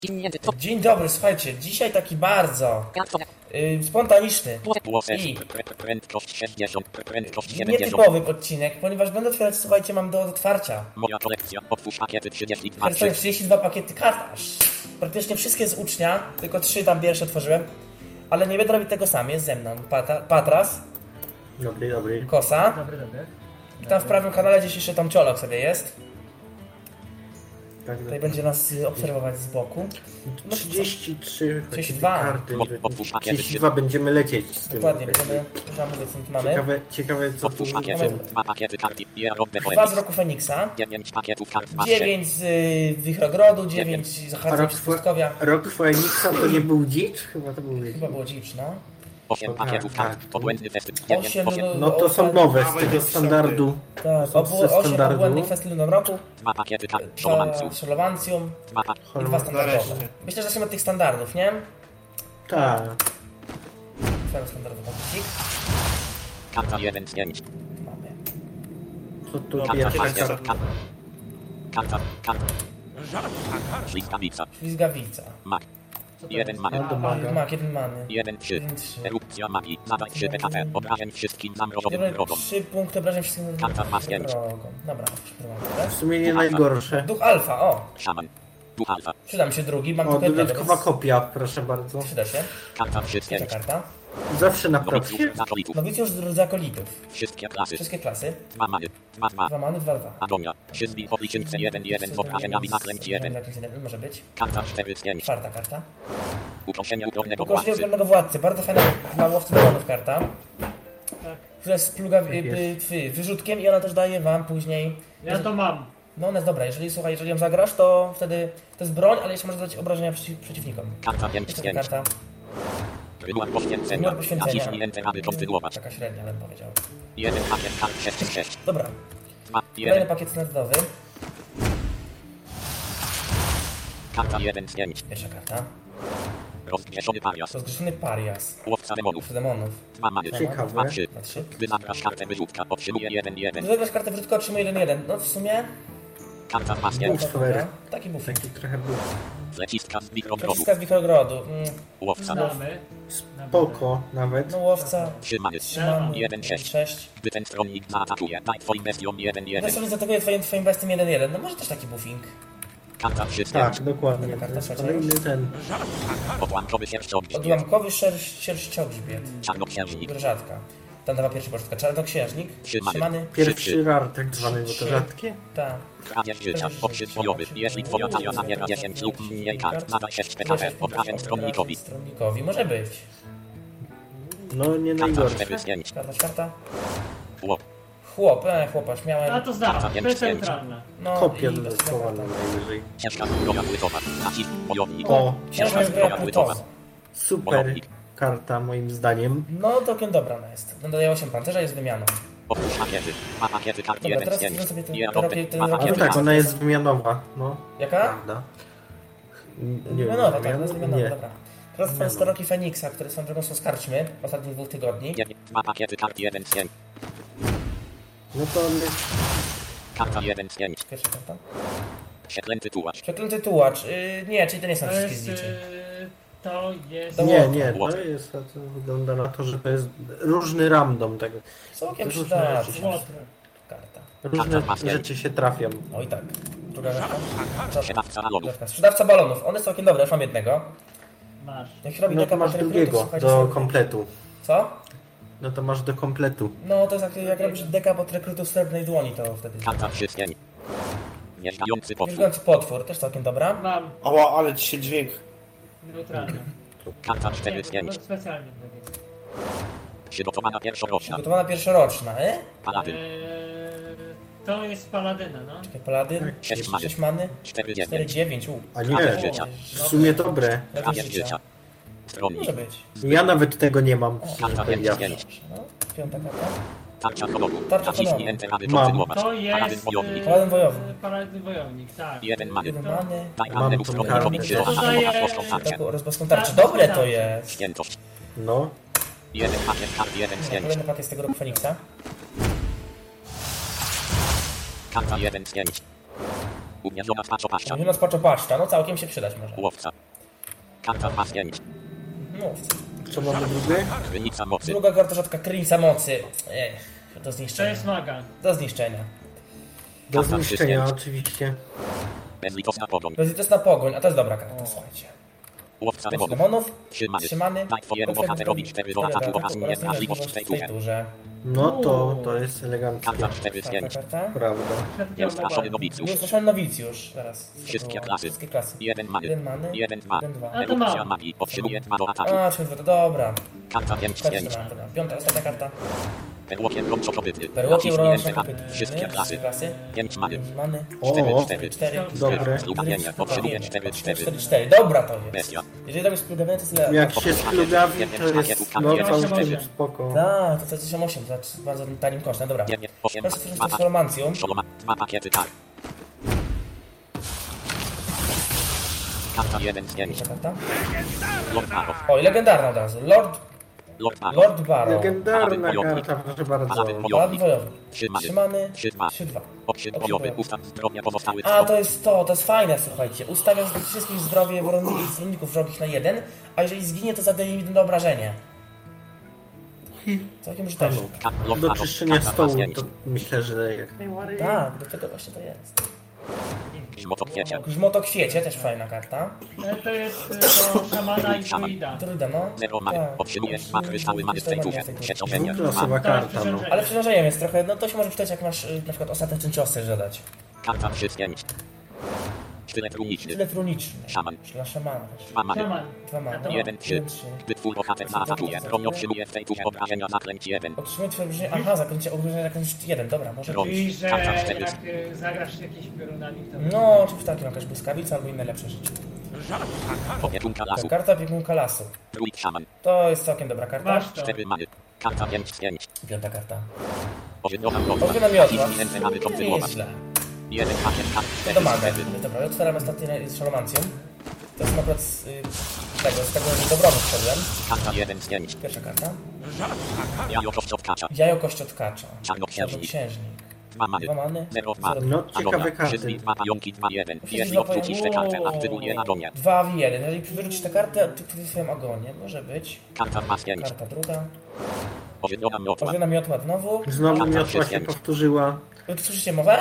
Dzień dobry, słuchajcie, dzisiaj taki bardzo spontaniczny i nietypowy odcinek, ponieważ będę otwierać, słuchajcie, mam do otwarcia. Moja kolekcja, otwórz pakiety 32 32 pakiety kart aż. Praktycznie wszystkie z ucznia, tylko 3 tam pierwsze otworzyłem, ale nie będę robić tego sam, jest ze mną Patras, Dobry. Kosa, Dobry. i tam w prawym kanale gdzieś jeszcze tam Ciolok sobie jest. Tak, Tutaj będzie nas obserwować z boku. 33 32. karty. Otwórz pakiety 32 będziemy lecieć z tym. Dokładnie, będziemy, że mówię, co tu mamy. Ciekawe co tu Otwórz pakiety, 2 pakiety karty, 2 z roku Feniksa, 9 pakietów kart 9 z Wichrogrodu, 9 z Hardzą z Pustkowia. Rok Feniksa to nie był dzicz? Chyba to był dzicz. Chyba było dzicz, no. 8 pakietów tak. kart, obłędny fest, 8, No to są nowe z tego standardu. Tak, Są ze 8 standardu. obłędnych fest Luną roku, 2 pakiety kart, 2 Szolowancjum 2 i 2 standardowe. Myślę, że zacznijmy od tych standardów, nie? Tak. Otwieram standardowy pakiecik. karta 1 z 5, Mamy. Co tu karta pierwsza pakiet, karta? karta, ślizgawica, Ślizgawica. mak, 1 No mamy, do maga. Mak, 1 mamy. 1 3, 1, 3. erupcja magii, zadaj 3 PKT, obrażeń wszystkim zamrożonym wrogom, 3 punkty obrażeń wszystkim Karta ma zdjęć. wrogom. Dobra, przeprowadzę. W sumie nie najgorsze. Duch alfa, o! szaman, duch alfa, Przyda mi się drugi, mam O, tylko jednego, dodatkowa więc kopia, proszę bardzo. przyda się. karta 3 z Trzecia 5, karta. Zawsze na propsie. nowicjów, zakolitów, Nowicjusz z akolitów. wszystkie klasy, Wszystkie klasy. 2 many, 2 2, 2 many, 2, 2. Agonia, wszystkich po liczynce 1 1 z obrażeniami zaklęć 1, Może być. karta 4 z 5, Czwarta karta. uproszenie upornego Ukośnik władcy, pewnego władcy. Bardzo fajna dla łowcy demonów karta. Tak. Która jest wyrzutkiem i ona też daje wam później... Ja to mam. No ona jest dobra. Słuchaj, jeżeli ją zagrasz, to wtedy to jest broń, ale jeszcze może dać obrażenia przeciwnikom. karta 5 z Jest 5, karta. rytuał poświęcenia, Rytuał poświęcenia. naciśnij Enter, aby kontynuować, Taka średnia bym powiedział. 1 pakiet kart 6 z 6, Dobra. 2 Kolejny 1, pakiet standardowy. karta 1 z 5, Pierwsza karta. rozgrzeszony parias, Rozgrzeszony parias. łowca demonów, Demonów. 2 many, Ciekawe. 2 3, 2, 3. gdy zagrasz kartę wyrzutka, otrzymuje 1 1, Gdy zagrasz kartę wyrzutka, otrzymuje 1-1. No w sumie... karta 2 z 5, Buffer. Taki buffer. Taki trochę był zlecistka z mikrogrodu, Przeciska z Wichrogrodu. łowca, Znamy. spoko nawet. No łowca. 3 many, 1 6, 6. gdy ten stronnik zaatakuje, daj twoim bestiom 1 Ja 1, sobie zaatakuje twoim bestem 1-1. No może też taki buffing. karta 3 z 5, Tak, dokładnie. Karta trzecia. Kolejny ten. odłamkowy sierściogrzbiet, Odłamkowy sierściogrzbiet. czarnoksiężnik, Rzadka. Tam dawa pierwszy początek. Czarnoksiężnik. Trzymany. Trzymany. Pierwszy rar tak zwany, bo to rzadkie. Tak. kradzież życia, okrzyk bojowy, jeśli twoja talia zawiera 10 lub mniej kart, nadaj 6 PKT, obrażeń stronnikowi, Stronnikowi. Może być. No nie karta najgorsze. 4 z 5, Karta czwarta. chłop, Chłopasz. Miałem... A to znam. To jest centralne. No Kopia i dodatkowa na najwyżej. ciężka zbroja płytowa, nacisk, bojownik, O, Ciężka ciężka zbroja zbroja płytowa, płytowa. super karta moim zdaniem. No całkiem dobra ona jest. Dodaje 8 pancerza, jest wymianą. otwórz pakiety, 2 pakiety kart Dobra, 1 z teraz 5, chcę sobie ten- nie ten robię, robię- 2 ten No pakiety tak, kart, ona jest wymianowa. No, Jaka? prawda. Nie wiem, Wymianowa, tak, to jest wymianowa, nie. dobra. Teraz twoje staroki Feniksa, które są drogą są z karczmy ostatnich 2 tygodni. 2 pakiety kart 1 z 5, No to karta 1 z 5, Pierwsza karta. przeklęty tułacz, Przeklęty tułacz. Nie, czyli to nie są To wszystkie jest... zliczy. To jest... To nie, Łot. to jest, to wygląda na to, że to jest różny random tego. Całkiem Różne przydatna rzeczy. Łotr. karta. Różne rzeczy się trafią. Oj tak. Druga karta. sprzedawca balonów, Rzadka. Sprzedawca balonów. One są całkiem dobre, już mam jednego. Masz. Jak się robi No taka to masz bateria drugiego krytów, słuchajcie, do sobie- kompletu. Co? No to masz do kompletu. No to jest jak robisz deka pod rekrutów srebrnej dłoni, to wtedy. karta 3 z 5, nieżdżający potwór, Wierzgający potwór, też całkiem dobra. Mam. Ała, ale dzisiaj dźwięk. Neutralne. karta 4 z Nie, 5, to specjalnie tak jest. przygotowana pierwszoroczna, Gotowana pierwszoroczna, paladyn, To jest paladyna, no. Paladyn, 6 many, 6 many, 4 4, 9, 9, A Krawiec nie, życia, w sumie dobre. kradzież życia, stronnik, Może być. Ja nawet tego nie mam. karta 5 Ja. z 5, No, piąta karta. tarcza honoru, Tarcza naciśnij honoru. Enter, aby Mam. kontynuować, To paladyn jest... wojownik, Paladyn wojownik. Paladyn wojownik, tak. 1 many, Jeden many, daj Mam mannę tą ustronikowi kartę. przyroda, Dodaję- a rozpoczną tarczę, taką rozboską tarczy. Dobre to jest. świętość, No, 1 pakiet kart 1 z 5, Kolejny pakiet z tego roku Feniksa. karta 1 z 5, Uniesiona spaczopaścia. Uniesiona spaczopaścia, no całkiem się przydać może. Łowca. Karta pas 5. No. Co mamy drugie? Krynica mocy. Druga karta rzadka, krynica mocy. Do To zniszczenia. jest maga. Do zniszczenia. Do zniszczenia oczywiście. Bezlitosna pogoń. Bezlitosna pogoń, a to jest dobra karta, słuchajcie. Łowca demonów. Demonów, Trzymany. trzymany. Daj twojemu bohaterowi 4 do ataku oraz niemożliwość w tej turze. turze. No to jest eleganckie. Karta 4 z 5. Karta. Prawda. Nieustraszony nowicjusz. Nieustraszony nowicjusz. Zaraz. Wszystkie klasy. Wszystkie klasy. 1 many. 1 many. 1 2. 1, 2. A to ma. Erupcja magii. Potrzebuje 2 do ataku. A, czyli to dobra. Karta 5 z 5. Piąta, ostatnia karta. Perłokiem rączokopytny. Perłokiem Naciśnij rączek Enter. kopytny. Wszystkie klasy. 5 many. Many. O, 4. 4. dobre. Zlugawienie. Potrzebuje 4. 4. Dobra to jest. Bestia. Jeżeli tam jest plugawienie, to tyle. Jak się splugawi, to jest no całkiem spoko. Tak, to jest 8, to jest bardzo tanim kosztem. Dobra. 8. Teraz to jest romancją. 2 pakiety tak. Karta 1 z 5. Karta. Lord Barrow. Oj, legendarna od razu. Lord Barrow. Lord Barrow. Legendarna karta, proszę bardzo. Paladyn Pan bojownik. wojowy. Trzymany. Trzymany. 3-2. 3-2. Okrzyk bojowy. Ustaw zdrowia pozostałych. A, to jest fajne, słuchajcie. Ustawiam wszystkich zdrowie stronników wrogich na 1, a jeżeli zginie, to zadaje im 1 obrażenie. Całkiem użyteczne. Do czyszczenia stołu to myślę, że jak najbardziej. Tak, do tego właśnie to jest. Grzmotokwiecie. Grzmotokwiecie, też fajna karta. To jest do szamana i druida. Druida, no. 0 many. Tak. Potrzebujesz 2 kryształy many w tej turze. Przeciążenie. Losowa karta, no. Ale przerażeniem jest trochę, no to się może czytać jak masz na przykład ostateczny cios chcesz zadać. Karta 3 z 5. Sztylet runiczny. Tyle truniczny. Szaman. Dla szamana też. 2 many. Szaman. 2 mamy. 1-3. Gdy twój bohater zaatakuje, broń otrzymuje w tej turze obrażenia zaklęć 1. Otrzymuje twoje obrażenie, aha, zakończenie obrażenia zakończyć 1, dobra, może Broń. być. Czyli, że Karta 4. jak zagrasz jakieś piorunami, to... No, czymś takim, jakaś błyskawica albo inne lepsze rzeczy. Opiekunka lasu. Karta opiekunka lasu. Druid szaman. To jest całkiem dobra karta. Masz to. 4 many. Karta 5 z 5. Piąta karta. Ożywiona miotła. Ożywiona miotła. Naciśnij Enter, aby to Nie wywołać. jest źle. 1 pakiet kart 4 Domaga. z 4. Dobra, otwieram ostatnie z szalomancją. To jest akurat z tego dobromu wszedłem. Karta 1 z 5. Pierwsza karta. Jajo kościotkacza. Jajo kościotkacza. Czarnoksiężnik. Czarnoksiężnik. 2 many. 2 many. 0 2. No, ciekawe karty. Wszystkie 2 pająki 2 1. Wszystkie Jeśli dwa odrzucisz tę pająki. kartę, aktywuje agonię. 2 w 1. Jeżeli wyrzucisz tę kartę, aktywuj swoją agonię. Może być. Karta 2 z 5. Karta druga. Ożywiona miotła. Ożywiona miotła znowu. Znowu miotła się powtórzyła. Wy słyszycie mowę?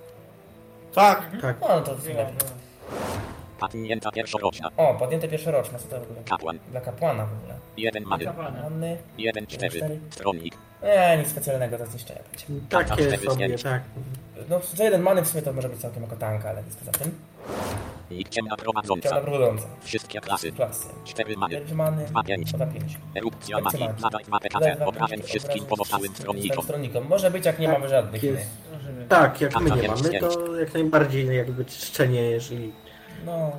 Tak. No, no to lepiej. Padnięta pierwszoroczna. O, podjęte pierwszoroczne. Co to w ogóle? Kapłan. Dla kapłana w ogóle. 1 many. Kapłana. Manny. 1 4. Stronnik. Nic specjalnego do zniszczenia będzie. Takie sobie, tak. No, za 1 many w sumie to może być całkiem jako tanka, ale nic poza tym. Nikt ciemna prowadząca. Ciała prowadząca. Wszystkie klasy. Klasy. 4 many. 4 many. 2 5. 2 5. Erupcja magii. Zadaj 2 PKT. Obrażeń wszystkim pozostałym stronnikom. Może być jak nie mamy żadnych. Jest. Nie. Możemy. Tak, jak my nie mamy, to jak najbardziej jakby czyszczenie, jeżeli... No,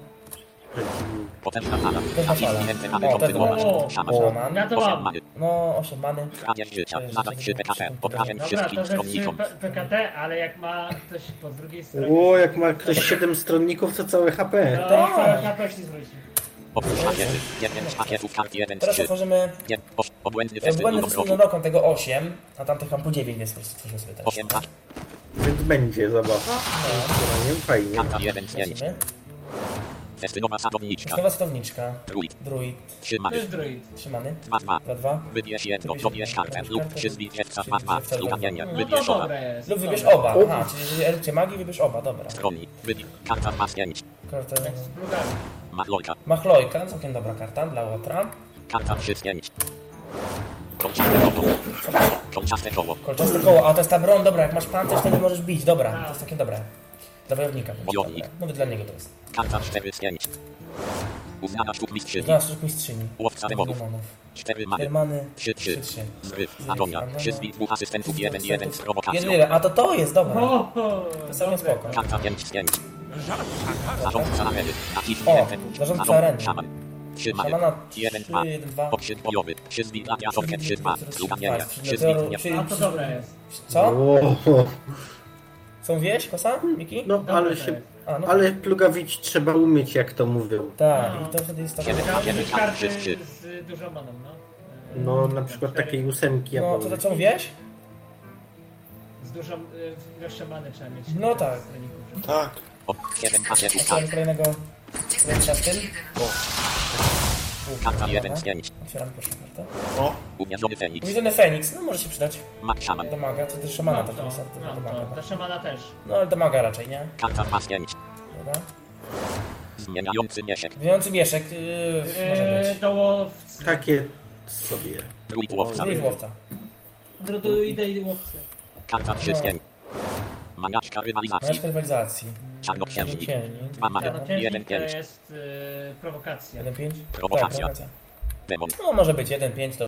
Potężna fala. Potężna Naciśnij fala. Enter, aby O, kontynuować. o, Szaman. szaman. Ja to 8 mam. many. No, 8 many. Kradzież życia. Zadaj 3 PKT. Obrażeń Dobra, wszystkim to ze 3 stronnikom. PKT, ale jak ma ktoś po drugiej stronie... O, jak ma ktoś 7 stronników, to całe HP. To Tak. całe HP się zwróci. Oprócz pakiety. 9 pakietów kart 1 Teraz 3. otworzymy Obłędny festyn błędny lub festyn roką tego 8, a tamtych mam po 9, więc stworzymy sobie teraz. 8 pakietów. Więc będzie zabawa. Fajnie. Karta 1 z 5. Lecimy. Festynowa sadowniczka. Nowa sadowniczka. Druid. Druid. 3 To many. jest druid. Trzymany. 2 2. 2 2. Wybierz jedno, dobierz kartę lub przyzwij dziewca 2 2. Zlugawienie. No to Wybierz oba. dobre jest. Lub wybierz Dobre. oba. Aha, czyli jeżeli erupcję magii, wybierz oba, dobra. Stroni. Wybierz. Karta 2 z 5. Karta... Z plugami. Machlojka. Machlojka, całkiem dobra karta dla Łotra. Karta 3 z 5. Kolczaste koło. Kolczaste koło. Kolczaste koło, a to jest ta broń, dobra, jak masz pancerz, to nie możesz bić, dobra, to jest takie dobre. Dla wojownika. Wojownik. Nawet dla niego to jest. Karta 4 z 5. Uznana sztuk mistrzyni. Dla sztuk mistrzyni. Łowca demonów. 4 many. Hermany. 3 3. Zryw. Agonia. Przyzwij 2 asystentów 1 1 z prowokacją. Jeden, a to jest, dobra. O, To jest całkiem spoko. Karta 5 z 5. Zarządca areny. Naciśnij O, Enter. zarządca areny. Szaman. 3 many. Szamana 1 2. 1 2. Okrzyk bojowy. Przyzwij dla diażorkę 3 2. Zlugawienie. Przyzwij dnia. a to dobre jest. Co? O, Są wieś, kosa, Miki? no Dobre ale to się... jest. A, no. Ale plugawić trzeba umieć, jak to mówił. Tak, i to wtedy jest tak. Kiedy- Trzeba kiedy- mieć karty wszyscy. z dużą maną, no. No, na przykład takiej 8 ja No, powiem. to są wieś? Z dużą ilością many trzeba mieć. No tak. Stroników. Tak. O, 7 pasie Otwieram kolejnego klęcza w tym. Karta 1 z 5. Otwieram pierwszą kartę. O, Umierzony Feniks. Uwiedzony Feniks, no może się przydać. Mak szaman. Do maga, co też szamana Mam tak to, niestety. mam Do to. maga. Ta szamana też. No ale do maga raczej, nie? Karta 2 z 5. Dobra. Zmieniający mieszek. Zmieniający mieszek, może być. Do łowcy. takie sobie. Druid łowca. Druid łowca. Druidy łowcy. Karta 3 z 5. Maniaczka rywalizacji. Masz rywalizacji. Czarnoksiężnik. Księżnik. 2 maga. Czarnoksiężnik to 1-5. jest prowokacja. 1-5? Prowokacja. Tak, prowokacja. Demon. No może być 1-5 to